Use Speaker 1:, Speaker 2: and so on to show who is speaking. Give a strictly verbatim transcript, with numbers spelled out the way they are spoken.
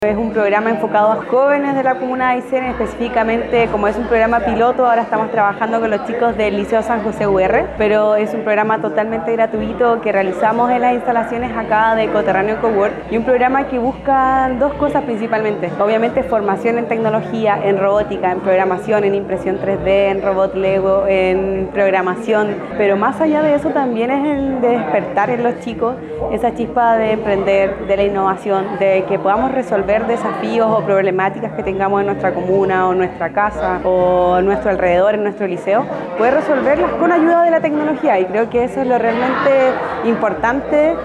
Speaker 1: Es un programa enfocado a jóvenes de la comuna de Aysén, específicamente como es un programa piloto, ahora estamos trabajando con los chicos del Liceo San José U R, pero es un programa totalmente gratuito que realizamos en las instalaciones acá de Coterráneo Cowork y un programa que busca dos cosas principalmente, obviamente formación en tecnología, en robótica, en programación, en impresión tres D, en robot Lego, en programación, pero más allá de eso también es el de despertar en los chicos esa chispa de emprender, de la innovación, de que podamos resolver desafíos o problemáticas que tengamos en nuestra comuna o nuestra casa o en nuestro alrededor, en nuestro liceo, poder resolverlas con ayuda de la tecnología, y creo que eso es lo realmente importante.